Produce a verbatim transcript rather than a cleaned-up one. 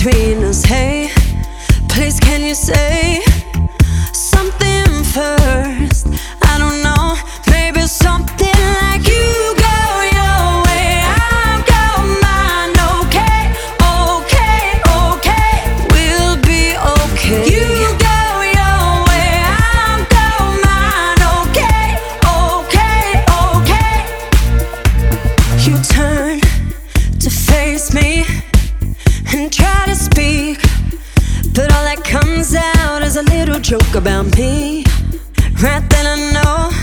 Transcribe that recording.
between us. Hey, please can you say something first? I don't know, maybe something like you go your way, I'll go mine. Okay, okay, okay, we'll be okay. You go your way, I'll go mine. Okay, okay, okay. You turn to face me and try to speak, but all that comes out is a little joke about me. Right then I know